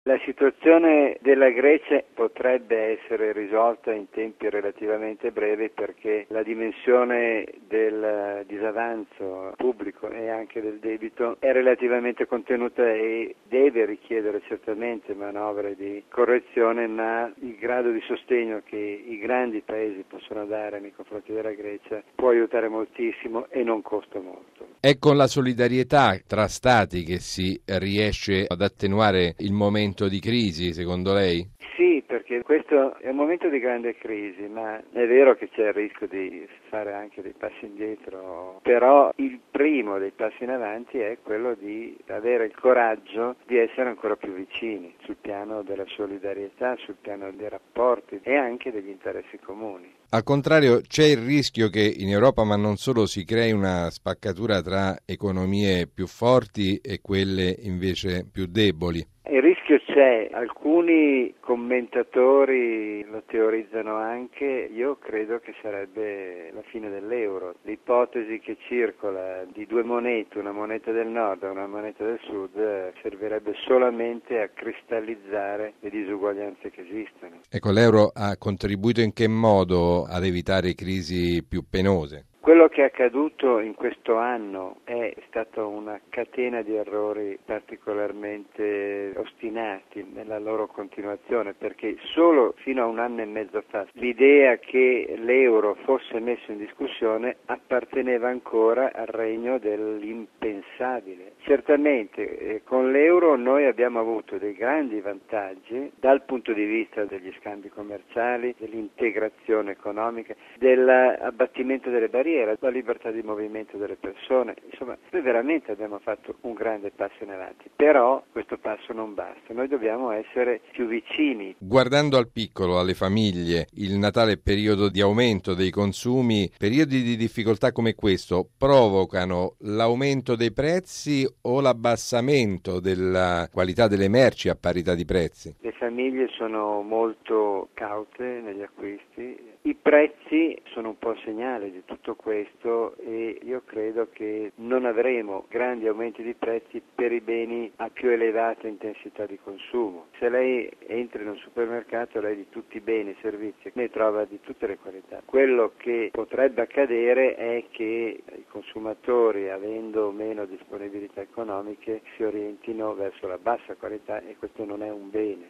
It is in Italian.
La situazione della Grecia potrebbe essere risolta in tempi relativamente brevi perché la dimensione del disavanzo pubblico e anche del debito è relativamente contenuta e deve richiedere certamente manovre di correzione, ma il grado di sostegno che i grandi paesi possono dare nei confronti della Grecia può aiutare moltissimo e non costa molto. È con la solidarietà tra stati che si riesce ad attenuare il momento di crisi, secondo lei? Sì, perché questo è un momento di grande crisi, ma è vero che c'è il rischio di fare anche dei passi indietro, però il primo dei passi in avanti è quello di avere il coraggio di essere ancora più vicini sul piano della solidarietà, sul piano dei rapporti e anche degli interessi comuni. Al contrario, c'è il rischio che in Europa, ma non solo, si crei una spaccatura tra economie più forti e quelle invece più deboli. Il rischio c'è, alcuni commentatori lo teorizzano anche, io credo che sarebbe la fine dell'euro. L'ipotesi che circola di due monete, una moneta del nord e una moneta del sud, servirebbe solamente a cristallizzare le disuguaglianze che esistono. Ecco, l'euro ha contribuito in che modo ad evitare crisi più penose? Quello che è accaduto in questo anno è stata una catena di errori particolarmente ostinati nella loro continuazione, perché solo fino a un anno e mezzo fa l'idea che l'euro fosse messo in discussione apparteneva ancora al regno dell'impensabile. Certamente con l'euro noi abbiamo avuto dei grandi vantaggi dal punto di vista degli scambi commerciali, dell'integrazione economica, dell'abbattimento delle barriere, la libertà di movimento delle persone. Insomma, noi veramente abbiamo fatto un grande passo in avanti, però questo passo non basta, noi dobbiamo essere più vicini. Guardando al piccolo, alle famiglie, il Natale è periodo di aumento dei consumi, periodi di difficoltà come questo provocano l'aumento dei prezzi o l'abbassamento della qualità delle merci a parità di prezzi? Le famiglie sono molto caute negli acquisti, i prezzi sono un po' segnale di tutto questo e io credo che non avremo grandi aumenti di prezzi per i beni a più elevata intensità di consumo. Se lei entra in un supermercato, lei di tutti i beni e servizi ne trova di tutte le qualità. Quello che potrebbe accadere è che i consumatori, avendo meno disponibilità economiche, si orientino verso la bassa qualità e questo non è un bene.